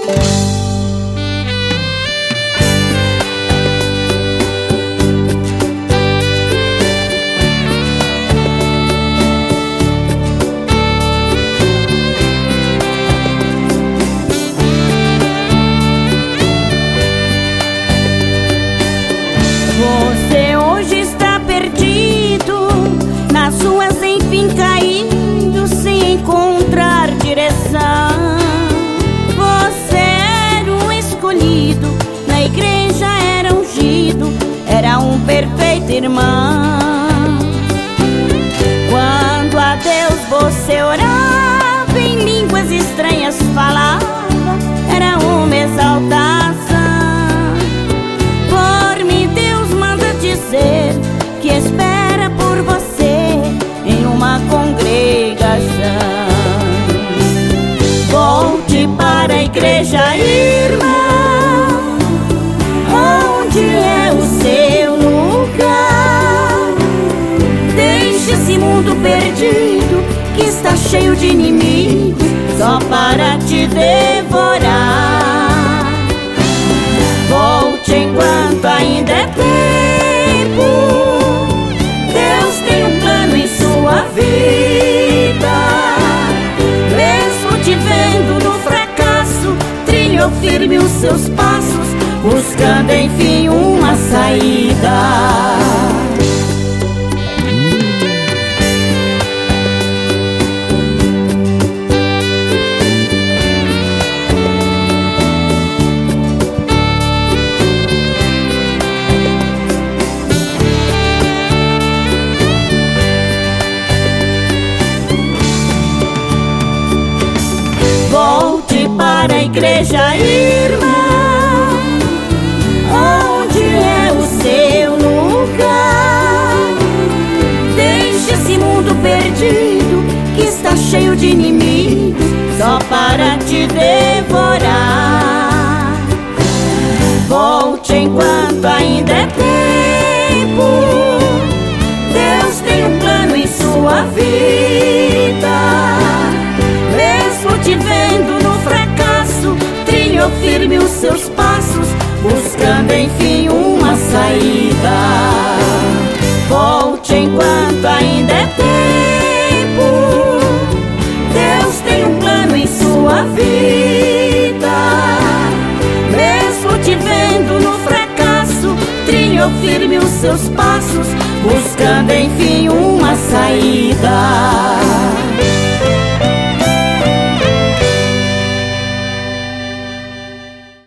Você hoje está perdido, nas ruas enfim caído, sem encontrar direção. Você era um escolhido, na igreja era ungido, era um perfeito irmão. Quando a Deus você orava, em línguas estranhas falava, era uma exaltação. Que espera por você em uma congregação. Volte para a igreja, irmão, onde é o seu lugar. Deixe esse mundo perdido que está cheio de inimigos só para te devorar. Volte enquanto ainda é tempo. Deus tem um plano em sua vida. Mesmo te vendo no fracasso, trilhe firme os seus passos, buscando enfim uma saída. Volte para a igreja, irmão, onde é o seu lugar. Deixe esse mundo perdido que está cheio de inimigos só para te devorar. Volte enquanto ainda é tempo. Deus tem um plano em sua vida. Te vendo no fracasso, trilhe firme os seus passos, buscando enfim uma saída. Volte enquanto ainda é tempo. Deus tem um plano em sua vida. Mesmo te vendo no fracasso, trilhe firme os seus passos, buscando enfim uma saída.